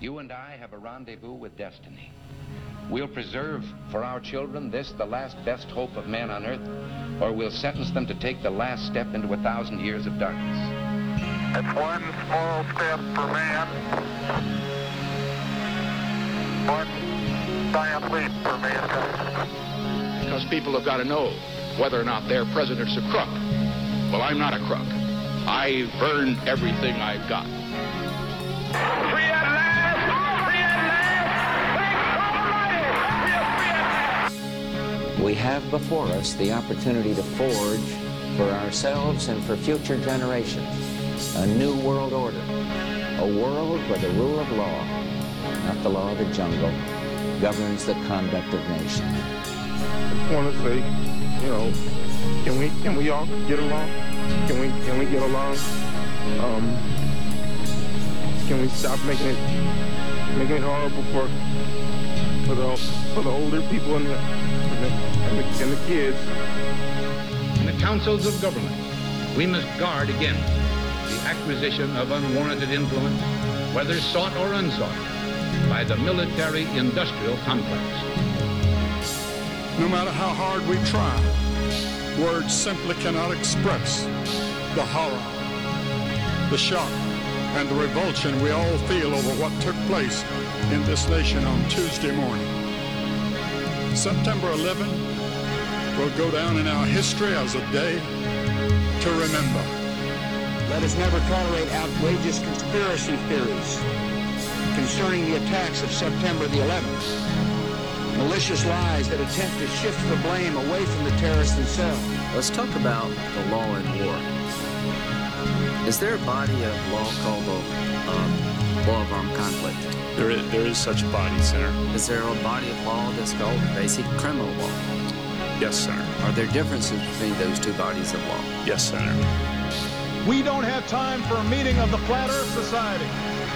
You and I have a rendezvous with destiny. We'll preserve for our children this, the last best hope of man on earth, or we'll sentence them to take the last step into 1,000 years of darkness. It's one small step for man, one giant leap for mankind. Because people have got to know whether or not their president's a crook. Well, I'm not a crook. I've earned everything I've got. Free at last! Free at last! Thank God Almighty! We are free at last! We have before us the opportunity to forge for ourselves and for future generations a new world order, a world where the rule of law, not the law of the jungle, governs the conduct of nations. I want to say, you know, can we all get along? Can we get along? Can we stop making it horrible for the older people and the kids? In the councils of government, we must guard against the acquisition of unwarranted influence, whether sought or unsought, by the military-industrial complex. No matter how hard we try, words simply cannot express the horror, the shock, and the revulsion we all feel over what took place in this nation on Tuesday morning. September 11 will go down in our history as a day to remember. Let us never tolerate outrageous conspiracy theories concerning the attacks of September the 11th. Malicious lies that attempt to shift the blame away from the terrorists themselves. Let's talk about the law in war. Is there a body of law called the law of armed conflict? There is such a body, Senator. Is there a body of law that's called basic criminal law? Yes, Senator. Are there differences between those two bodies of law? Yes, Senator. We don't have time for a meeting of the Flat Earth Society.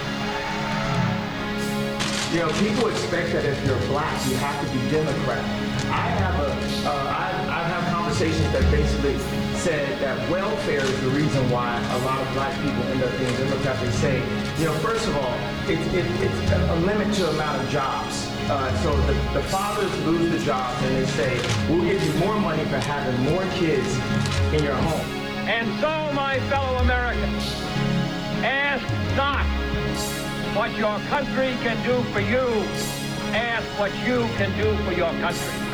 You know, people expect that if you're black, you have to be Democrat. I've had conversations that basically said that welfare is the reason why a lot of black people end up being Democrats. They say, you know, first of all, it's a limit to the amount of jobs. So the fathers lose the jobs and they say, we'll give you more money for having more kids in your home. And so, my fellow Americans, ask not what your country can do for you. Ask what you can do for your country.